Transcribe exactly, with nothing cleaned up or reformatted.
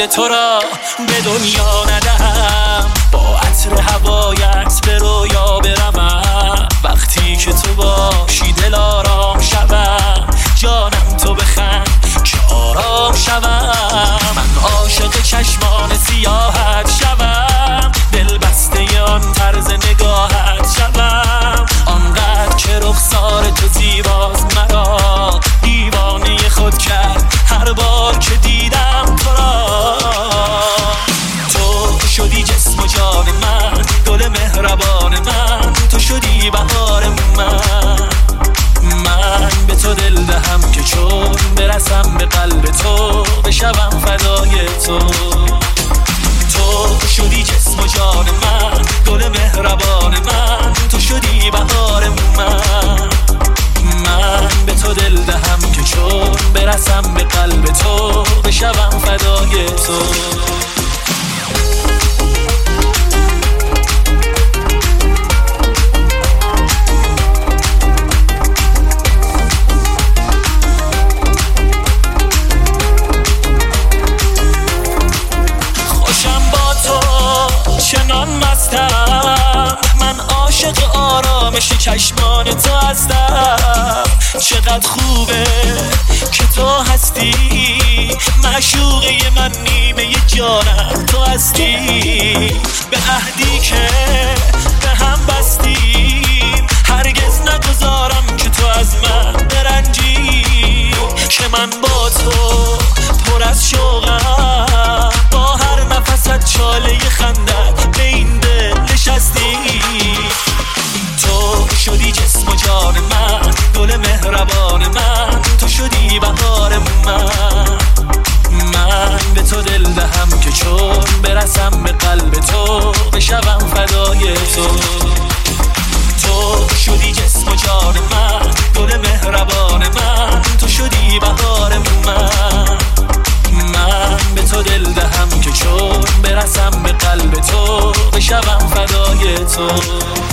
دل تو را به دنیا ندهم، با عطر هوایت به رویا برمم. وقتی که تو باشی دل آرام شوم، جانم تو بخند که آرام شوم. من عاشق چشمان سیاحت شوم، دل بسته آن طرز نگاهت شوم. آنقدر که رخسار تو زیباست مرا دیوانه خود کرد هر بار که دیدم تو را. تو شدی جسم و جان من، گل مهربان من، تو شدی بهار من. من به تو دل دهم که چون برسم به قلب تو بشوم فدای تو. تو شدی جسم و جان من، گل مهربان من، تو شدی بهار من. من به تو دل دهم که چون برسم به قلب تو بشوم فدای تو. چنان مستم من، عاشق آرامش چشمان تو هستم. چقدر خوبه که تو هستی، معشوقه من، نیمه جانم تو هستی. به عهدی که به هم بستیم هرگز نگذارم که تو از من برنجی. که من با تو پر از شوقم، با هر نفست چاله خندت به این دل نشستی. تو شدی جسم و جان من، گل مهربان من، تو شدی بهار من. من به تو دل دهم که چون برسم به قلب تو بشوم فدای تو. تو شدی جسم و جان من، گل مهربان من، تو شدی بهار من. من به تو دل دهم که چون برسم به قلب تو بشوم فدای تو.